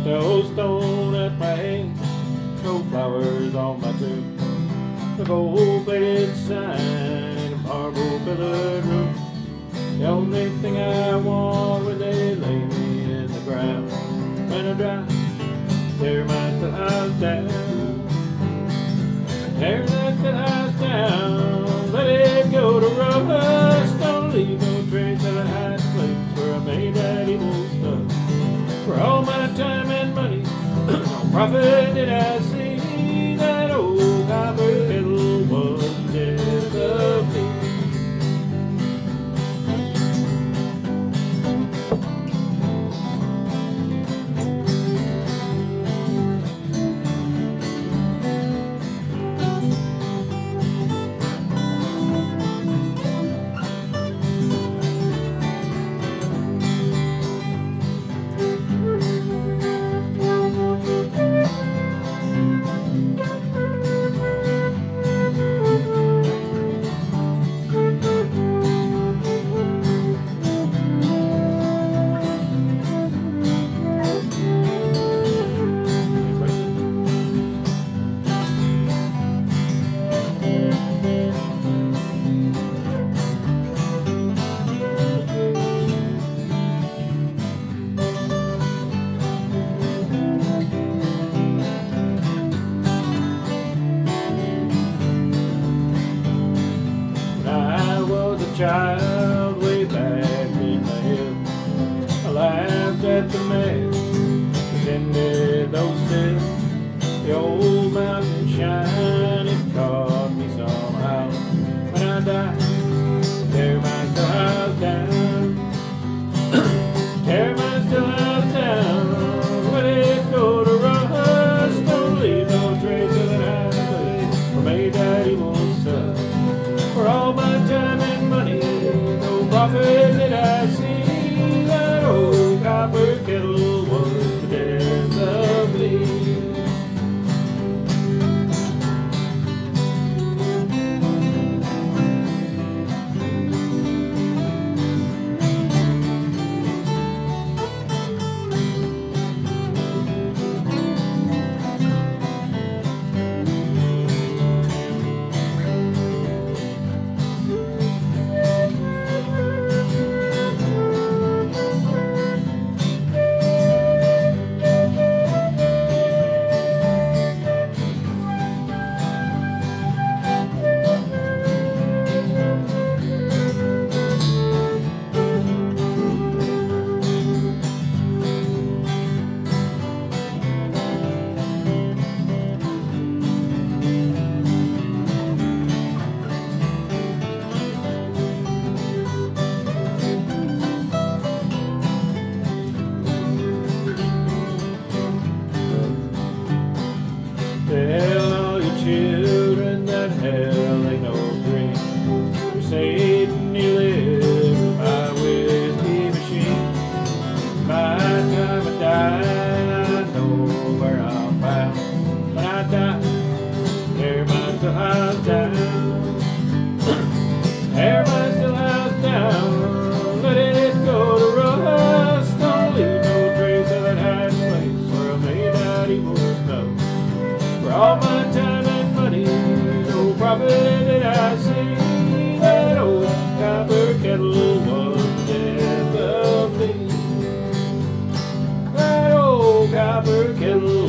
Put the old stone at my head, no flowers on my tomb. The gold-plated sign, a marble-pillared room. The only thing I want when they lay me in the ground. When I die, tear my house down. Tear that house down, let it go to rust. Don't leave no trace of a hiding place where I made that evil stuff. For all my time and money, no profit did I see. That old copper kettle was dead of me. Child way back in the hill, I laughed at the man, pretended those still. The old mountain shine, it caught me somehow. When I die, tear my still house down. Tear my still house down, let it go to rust. Don't leave no trace of that high place or made that evil stuff. For all my time and money, no profit did I see. That old copper kettle was the death of me. Tell all your children that hell ain't no dream. For Satan, he lives in my whiskey machine. My time of dying, I know where I'm bound. When I die, tear my still house down. Tear my still house down, let it go to rust. Don't leave no trace of that hiding place where I made that evil stuff. For all my time and money, no profit did I see. That old copper kettle was the death of me. That old copper kettle